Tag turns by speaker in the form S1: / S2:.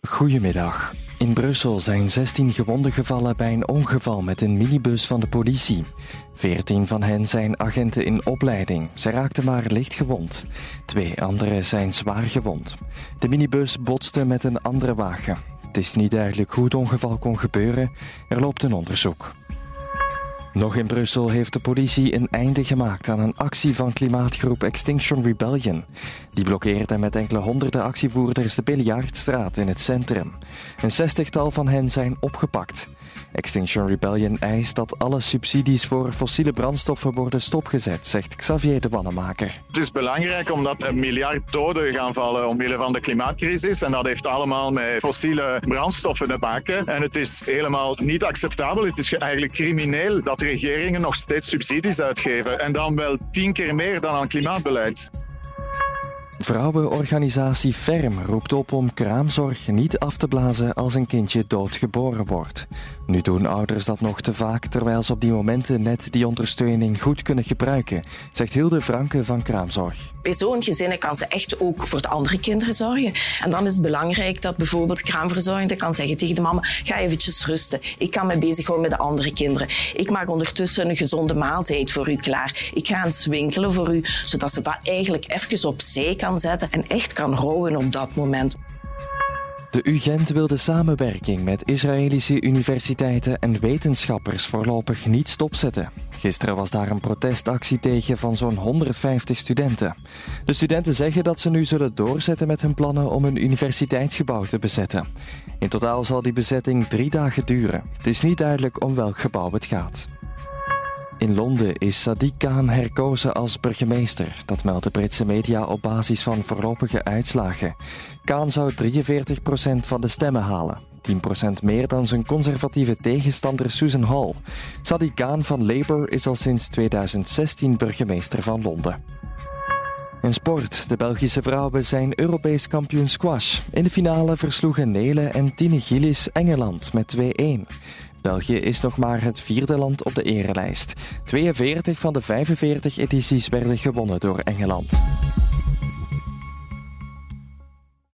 S1: Goedemiddag. In Brussel zijn 16 gewonden gevallen bij een ongeval met een minibus van de politie. 14 van hen zijn agenten in opleiding. Ze raakten maar licht gewond. 2 anderen zijn zwaar gewond. De minibus botste met een andere wagen. Het is niet duidelijk hoe het ongeval kon gebeuren. Er loopt een onderzoek. Nog in Brussel heeft de politie een einde gemaakt aan een actie van klimaatgroep Extinction Rebellion. Die blokkeerde met enkele honderden actievoerders de Billiardstraat in het centrum. Een 60-tal van hen zijn opgepakt. Extinction Rebellion eist dat alle subsidies voor fossiele brandstoffen worden stopgezet, zegt Xavier de Wannemaker.
S2: Het is belangrijk omdat er 1 miljard doden gaan vallen omwille van de klimaatcrisis. En dat heeft allemaal met fossiele brandstoffen te maken. En het is helemaal niet acceptabel. Het is eigenlijk crimineel dat regeringen nog steeds subsidies uitgeven. En dan wel 10 keer meer dan aan klimaatbeleid.
S1: Vrouwenorganisatie Ferm roept op om kraamzorg niet af te blazen als een kindje doodgeboren wordt. Nu doen ouders dat nog te vaak, terwijl ze op die momenten net die ondersteuning goed kunnen gebruiken, zegt Hilde Franke van Kraamzorg.
S3: Bij zo'n gezinnen kan ze echt ook voor de andere kinderen zorgen. En dan is het belangrijk dat bijvoorbeeld kraamverzorgende kan zeggen tegen de mama: ga eventjes rusten. Ik kan me bezighouden met de andere kinderen. Ik maak ondertussen een gezonde maaltijd voor u klaar. Ik ga eens winkelen voor u, zodat ze dat eigenlijk even opzij kan zetten en echt kan rouwen op dat moment.
S1: De UGent wil de samenwerking met Israëlische universiteiten en wetenschappers voorlopig niet stopzetten. Gisteren was daar een protestactie tegen van zo'n 150 studenten. De studenten zeggen dat ze nu zullen doorzetten met hun plannen om een universiteitsgebouw te bezetten. In totaal zal die bezetting 3 dagen duren. Het is niet duidelijk om welk gebouw het gaat. In Londen is Sadiq Khan herkozen als burgemeester. Dat melden Britse media op basis van voorlopige uitslagen. Khan zou 43% van de stemmen halen. 10% meer dan zijn conservatieve tegenstander Susan Hall. Sadiq Khan van Labour is al sinds 2016 burgemeester van Londen. In sport. De Belgische vrouwen zijn Europees kampioen squash. In de finale versloegen Nele en Tine Gillis Engeland met 2-1. België is nog maar het 4e land op de erelijst. 42 van de 45 edities werden gewonnen door Engeland.